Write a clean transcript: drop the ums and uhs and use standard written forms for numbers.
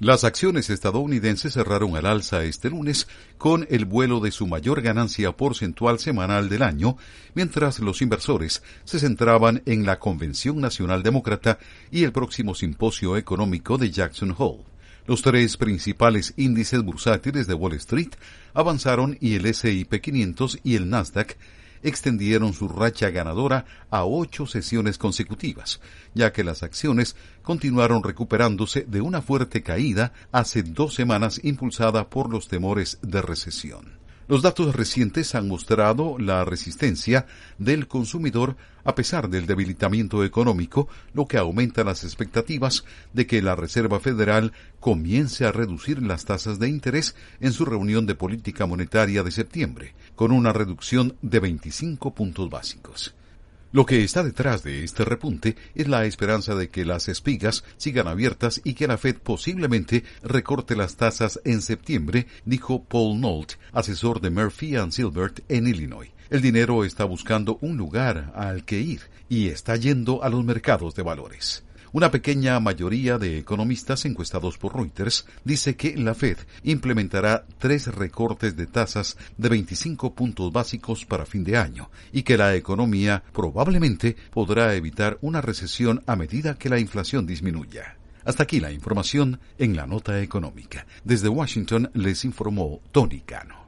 Las acciones estadounidenses cerraron al alza este lunes con el vuelo de su mayor ganancia porcentual semanal del año, mientras los inversores se centraban en la Convención Nacional Demócrata y el próximo simposio económico de Jackson Hole. Los tres principales índices bursátiles de Wall Street avanzaron y el S&P 500 y el Nasdaq extendieron su racha ganadora a 8 sesiones consecutivas, ya que las acciones continuaron recuperándose de una fuerte caída hace 2 semanas impulsada por los temores de recesión. Los datos recientes han mostrado la resistencia del consumidor a pesar del debilitamiento económico, lo que aumenta las expectativas de que la Reserva Federal comience a reducir las tasas de interés en su reunión de política monetaria de septiembre, con una reducción de 25 puntos básicos. Lo que está detrás de este repunte es la esperanza de que las espigas sigan abiertas y que la Fed posiblemente recorte las tasas en septiembre, dijo Paul Nolt, asesor de Murphy & Silbert en Illinois. El dinero está buscando un lugar al que ir y está yendo a los mercados de valores. Una pequeña mayoría de economistas encuestados por Reuters dice que la Fed implementará 3 recortes de tasas de 25 puntos básicos para fin de año y que la economía probablemente podrá evitar una recesión a medida que la inflación disminuya. Hasta aquí la información en la nota económica. Desde Washington les informó Tony Cano.